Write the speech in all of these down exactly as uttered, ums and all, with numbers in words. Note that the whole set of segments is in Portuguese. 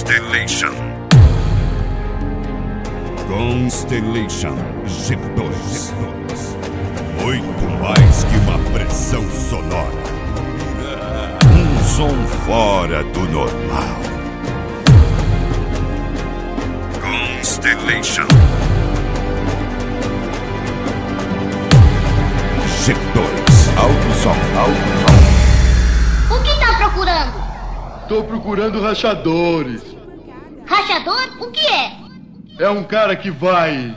Constellation. Constellation G dois. Muito mais que uma pressão sonora. Um som fora do normal. Constellation G dois. Alto som, alto som. O que tá procurando? Tô procurando rachadores. Rachador? O que é? É um cara que vai...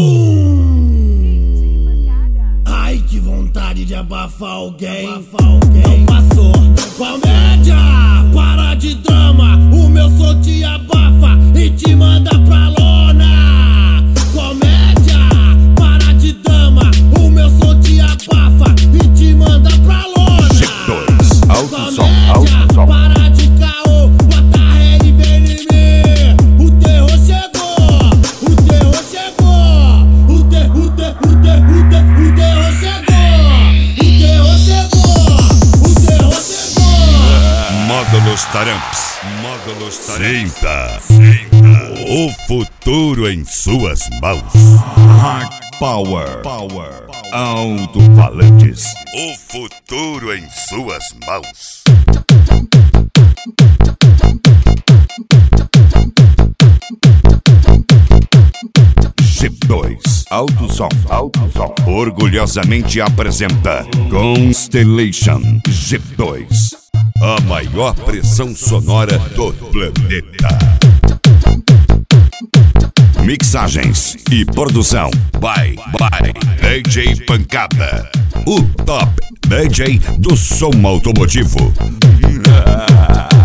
Ai, que vontade de abafar alguém. Abafar alguém. Não passou. Comédia, para de drama. O meu som te abafa e te manda pra lona. Comédia, para de drama. O meu som te abafa e te manda pra lona. G dois. Alto som, alto som. Para de caô, bota a rede e vem em mim. O terror chegou, o terror chegou. O terror, o terror, o terror, o terror, o terror chegou. O terror chegou, o terror chegou. Módulos Taramps. Módulos Taramps. Sinta, sinta o futuro em suas mãos. Hard Power. Power. Alto-falantes. O futuro em suas mãos. G dois. Alto som. Alto som. Orgulhosamente apresenta Constellation G dois. A maior pressão sonora do planeta. Mixagens e produção by, by D J Pancada. O top D J do som automotivo.